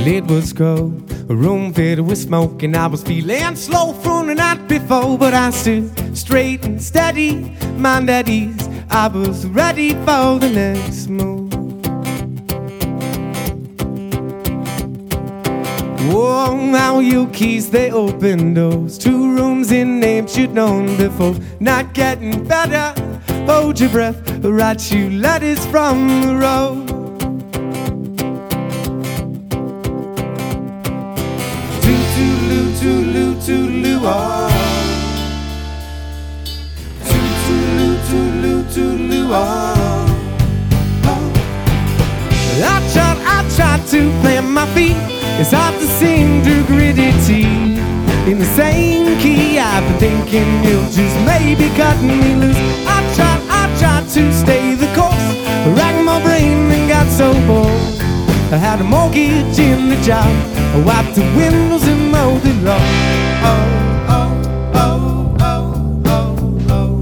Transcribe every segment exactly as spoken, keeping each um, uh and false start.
Well, it was cold, a room filled with smoke, and I was feeling slow from the night before. But I stood straight and steady, mind at ease. I was ready for the next move. Oh, now your keys, they open doors. Two rooms in names you'd known before. Not getting better, hold your breath. Write you letters from the road. Toodaloo, toodaloo, toodaloo, oh. Toodaloo, toodaloo, toodaloo, oh. Oh. I tried, I tried to plant my feet. It's hard to sing through gritty teeth in the same key. I've been thinking you'll just maybe cut me loose. I tried, I tried to stay the course. I racked my brain and got so bored. I had a mortgage in the job. I wiped the windows and mowed the lawn. Oh, oh, oh, oh, oh, oh,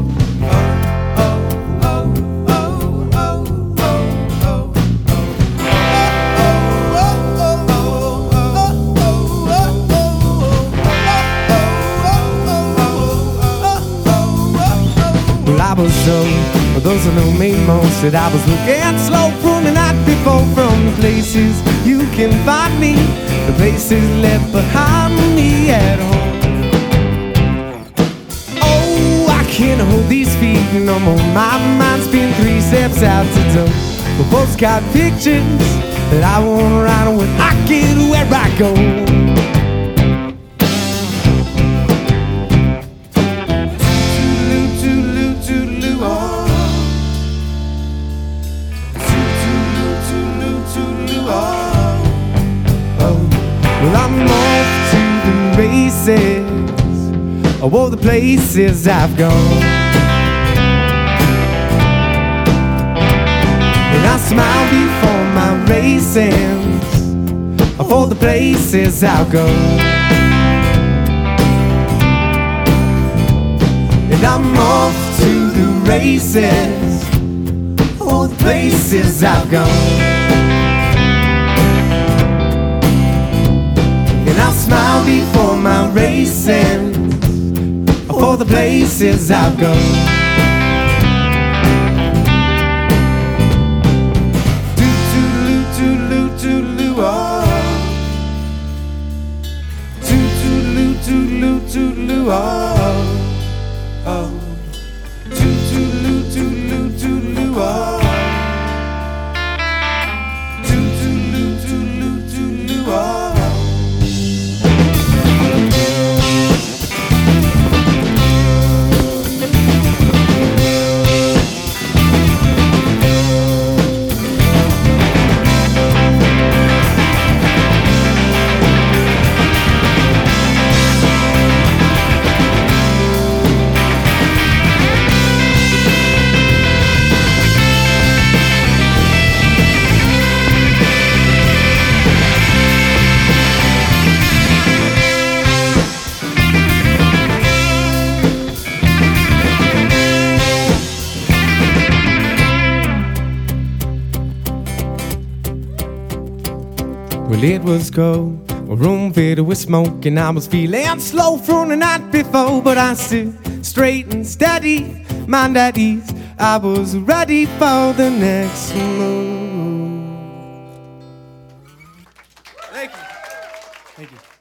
I was so, but those who know me most, that I was looking slow from the night before. From the places you can find me, the places left behind me at home. Oh, I can't hold these feet no more. My mind's been three steps out the door. But postcard pictures that I wanna write when I get where I go. Well, I'm off to the races, of all the places I've gone. And I smile before my races, of all the places I'll go. And I'm off to the races, of all the places I've gone. I'll smile before my racing, for the places I'll go. Toodaloo, toodaloo, toodaloo, oh. Toodaloo, toodaloo, toodaloo, oh. Oh. Toodaloo, toodaloo, toodaloo, oh. Toodaloo, toodaloo, toodaloo, oh. Well, it was cold, a room filled with smoke, and I was feeling slow from the night before. But I stood straight and steady, mind at ease. I was ready for the next move. Thank you. Thank you.